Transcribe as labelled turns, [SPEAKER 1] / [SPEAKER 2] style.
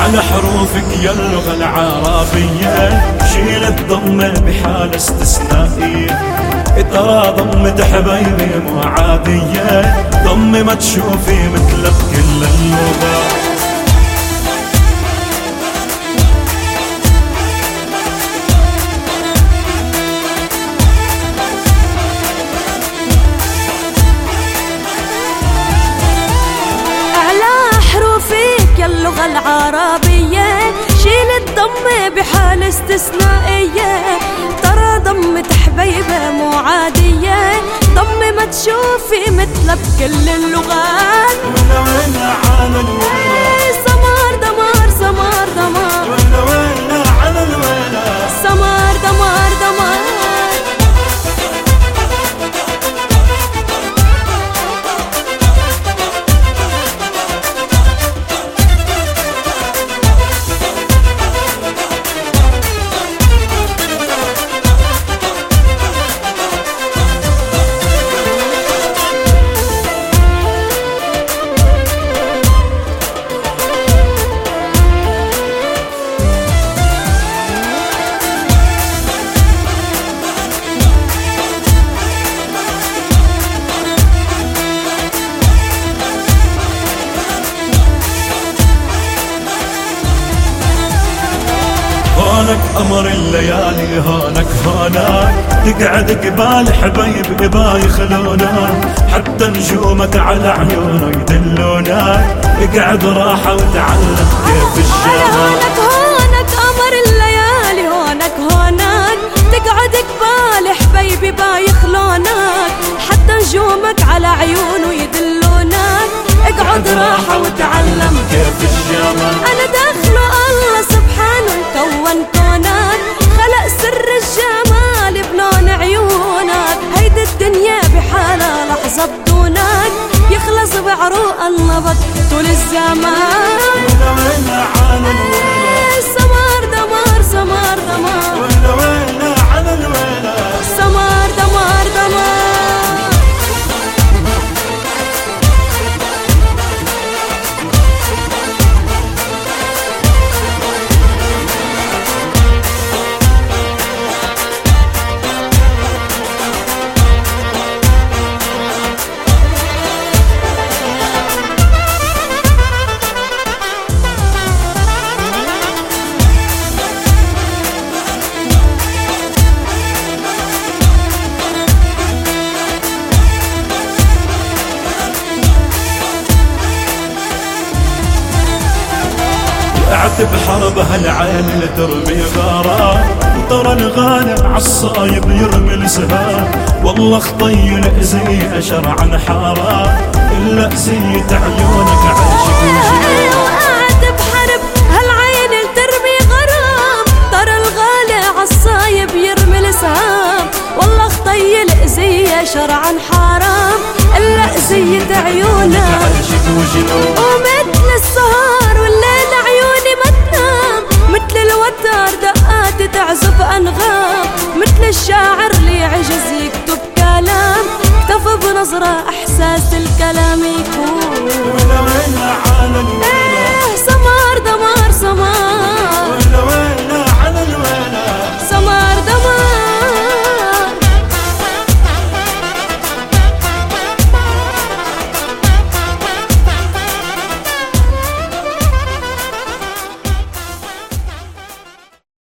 [SPEAKER 1] على حروفك يا اللغة العربية شيل الضمة بحالة استثنائية. ترى ضمة حبايبي مو عادية، ضمة ما تشوفي مثلها بكل اللغات.
[SPEAKER 2] اللغة العربية شيل الضمة بحالة استثنائية. ترى ضمة حبيبة مو عادية، ضمة ما تشوفي مثلها بكل اللغات.
[SPEAKER 1] ولا ولا على الولا
[SPEAKER 2] سمار دمار سمار دمار،
[SPEAKER 1] ولا ولا على الولا
[SPEAKER 2] سمار دمار دمار.
[SPEAKER 1] هونك قمر الليالي هونك هونك، تقعد قبال حبايب بايخلونك، حتى نجومك على عيونه يدلونك، اقعد راحة وتعلم كيف الجمال.
[SPEAKER 2] هونك هونك قمر الليالي هونك هونك، تقعد قبال حبايبي بايخلونك، حتى نجومك على عيونه يدلونك، اقعد راحة وتعلم
[SPEAKER 1] كيف الجمال.
[SPEAKER 2] أنا داخله الله سبحانه كون كونك، خلق سر الجمال بلون عيونك، هيدي الدنيا بحالها لحظة بدونك، يخلص بعروق النبض طول الزمان.
[SPEAKER 1] ولا ولا على الولا
[SPEAKER 2] سمار دمار سمار دمار،
[SPEAKER 1] ولا ولا على الولا
[SPEAKER 2] سمار دمار دمار.
[SPEAKER 1] وقعت بحرب هالعين اللي ترمي غارات، وترى الغالي عالصايب يرمي السهام، والله خطي الأزية شرعا حارات، إلا أزية عيونك عاشق وجنان.
[SPEAKER 2] وقعت بحرب هالعين اللي ترمي غرام، ترى الغالي عالصايب يرمي السهام، والله خطي الأزية شرعا حرام، إلا أزية عيونك
[SPEAKER 1] عاشق وجنان.